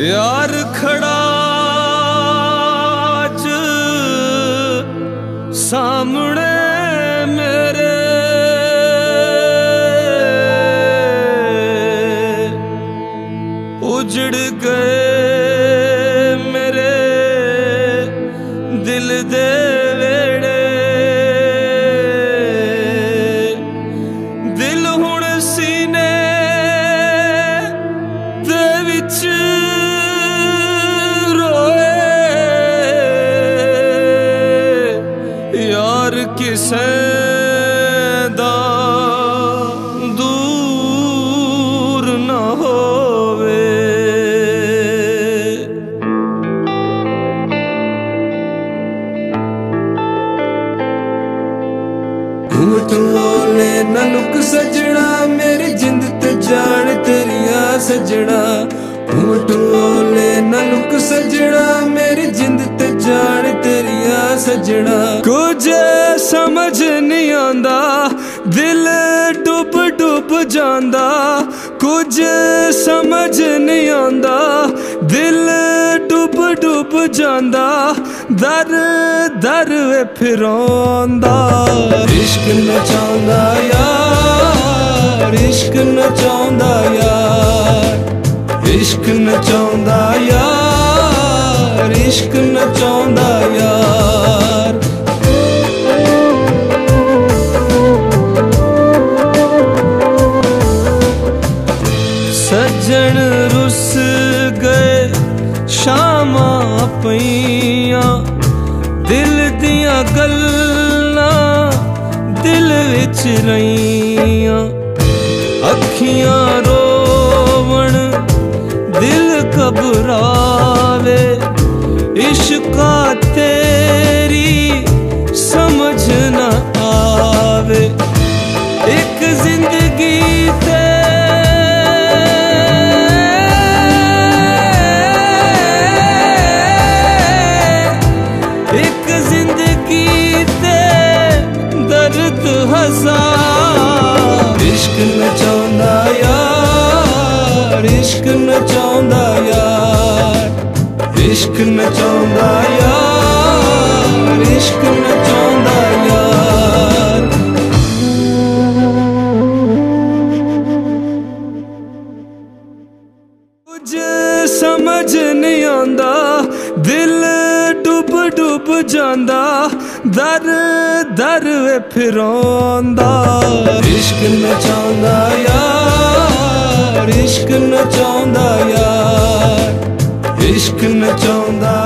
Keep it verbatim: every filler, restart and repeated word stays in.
यार खड़ा ज सामने मेरे उजड़ गए मेरे दिल दे वेड़े। दिल हुण सीने दे विच यार किसे दा दूर न होवे। घूटोले न लुक सजना मेरी जिंद ते जान तेरिया सजना। घूटोले न लुक सजना मेरी जिंद ते जान तेरिया सजना। कुछ समझ नहीं आंदा दिल डुब डुब जांदा। कुछ समझ नहीं आंदा दिल डुब डुब जांदा। दर दर वे फिरौंदा। इश्क न चाहंदा यार इश्क न चाहंदा यार इश्क न चाहंदा यार इश्क न चाहंदा यार। सज्जन रुस गए शामा पईयां दिल दियां गल्लां दिल विच रहियां। अखियां रोवण दिल घबरावे इश्का तेरी समझ न आवे। एक जिंदगी ते एक जिंदगी ते दर्द हजार। इश्क न चाहंदा यार इश्क न चाहंदा यार इश्क न चाहंदा यार इश्क न चाहंदा यार। कुछ समझ नहीं आंदा दिल डुब डुब जांदा। दर दर वे फिरौंदा। इश्क न चाहंदा यार इश्क न चाहंदा यार इश्क न चाहंदा